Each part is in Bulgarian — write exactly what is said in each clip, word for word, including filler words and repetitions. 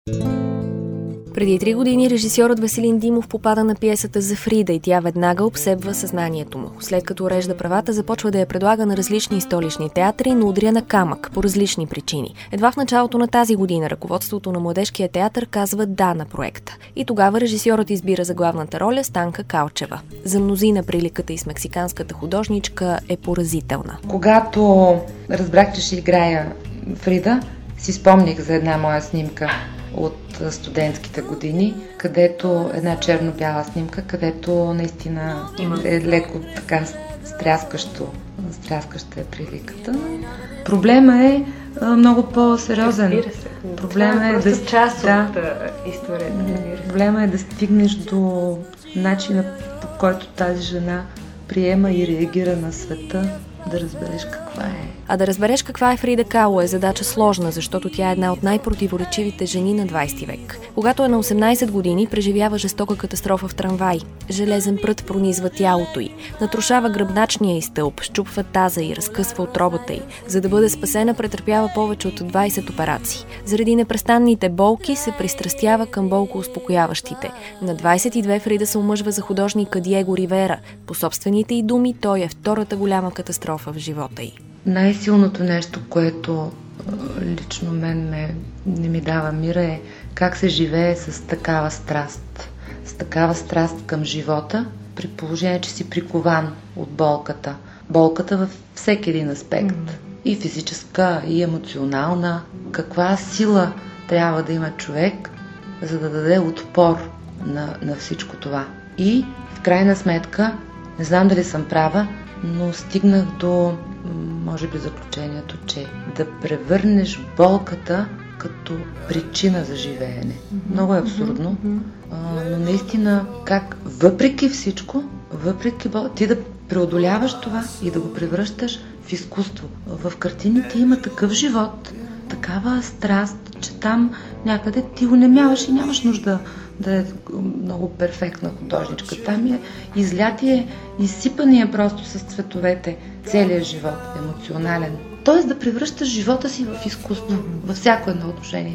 Преди три години режисьорът Веселин Димов попада на пиесата за Фрида и тя веднага обсебва съзнанието му. След като урежда правата, започва да я предлага на различни столични театри, но удря на камък по различни причини. Едва в началото на тази година ръководството на Младежкия театър казва да на проекта. И тогава режисьорът избира за главната роля Станка Калчева. За мнозина приликата и с мексиканската художничка е поразителна. Когато разбрах, че ще играя Фрида, си спомних за една моя снимка от студентските години, където една черно-бяла снимка, където наистина е леко така стряскащо, стряскаща е приликата. Проблема е много по-сериозен. Разбира се. Проблема е, е да част да, от историята. Проблема е да стигнеш до начина, по който тази жена приема и реагира на света, да разбереш каква е. А да разбереш каква е Фрида Кало е задача сложна, защото тя е една от най-противоречивите жени на двайсети век. Когато е на осемнайсет години, преживява жестока катастрофа в трамвай. Железен прът пронизва тялото й, натрушава гръбначния й стълб, счупва таза и разкъсва отробата й. За да бъде спасена, претърпява повече от двайсет операции. Заради непрестанните болки се пристрастява към болкоуспокояващите. На двайсет и две Фрида се омъжва за художника Диего Ривера. По собствените й думи, той е втората голяма катастрофа в живота й. Най-силното нещо, което лично мен ме, не ми дава мира, е как се живее с такава страст. С такава страст към живота, при положение, че си прикован от болката. Болката във всеки един аспект. Mm. И физическа, и емоционална. Каква сила трябва да има човек, за да даде отпор на, на всичко това. И в крайна сметка, не знам дали съм права, но стигнах до, може би, заключението, че да превърнеш болката като причина за живеене. Mm-hmm. Много е абсурдно, mm-hmm. а, но наистина как въпреки всичко, въпреки болката, ти да преодоляваш това и да го превръщаш в изкуство. В картините има такъв живот, такава страст, че там някъде ти го немяваш и нямаш нужда да е много перфектна художничка. Там е излятие, изсипание просто с цветовете, целият живот, емоционален. Тоест да превръщаш живота си в изкуство, във всяко едно отношение.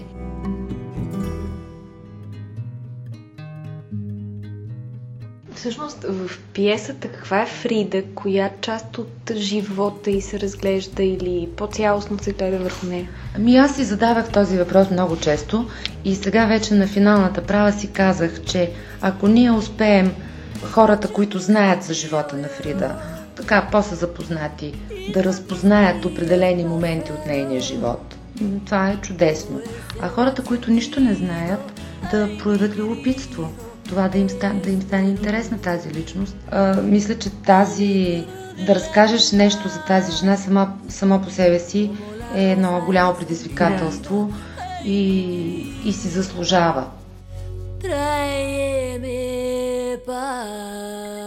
Всъщност в пиесата каква е Фрида, коя част от живота й се разглежда или по-цялостно се гледа върху нея? Ами аз си задавах този въпрос много често и сега вече на финалната права си казах, че ако ние успеем хората, които знаят за живота на Фрида, така по-са запознати, да разпознаят определени моменти от нейния живот, това е чудесно. А хората, които нищо не знаят, да проявят любопитство. Това да им, стане, да им стане интересна тази личност. А, мисля, че тази, да разкажеш нещо за тази жена сама, само по себе си е едно голямо предизвикателство yeah. и, и си заслужава.